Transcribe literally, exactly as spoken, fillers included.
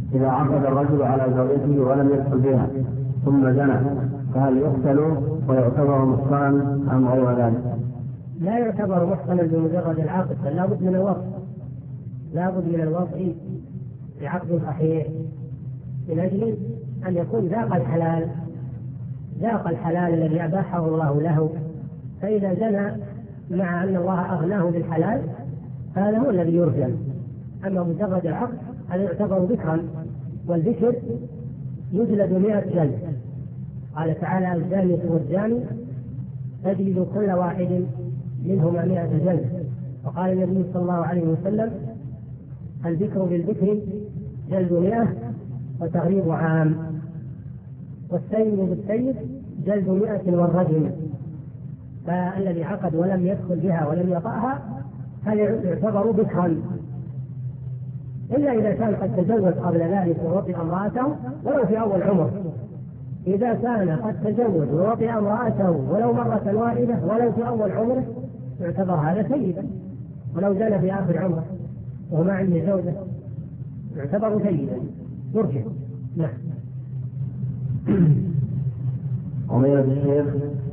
إذا عقد الرجل على زوجته ولم يدخل بها ثم زنى فهل يقتل ويعتبر محصنا أم غير ذلك؟ لا يعتبر محصنا بمجرد العقد، بل لابد من الوضع، لابد من الوضع بعقد صحيح من أجل أن يكون ذاق الحلال، ذاق الحلال الذي أباحه الله له. فإذا زنى مع أن الله أغناه بالحلال هذا هو الذي يرجم. أما مجرد العقد هذا يعتبر ذكرا، والذكر يجلد مئة جلد. قال تعالى: الزانية والزاني تجلد كل واحد منهما مئة جلد. وقال النبي صلى الله عليه وسلم: الذكر بالذكر جلد مئة وتغريب عام، والسيد بالسيد جلد مئة والرجم. فالذي عقد ولم يدخل بها ولم يطأها هل يعتبر بكرا، إلا إذا كان قد تزوج قبل ذلك ووطئ امرأته ولو في أول عمر. إذا كان قد تزوج ووطئ امرأته ولو مرة واحدة ولو في أول عمره يعتبر هذا سيدا، ولو زال في آخر عمره وهو ما عنده زوجة يعتبر سيدا يرجع. نعم. ومن الشيخ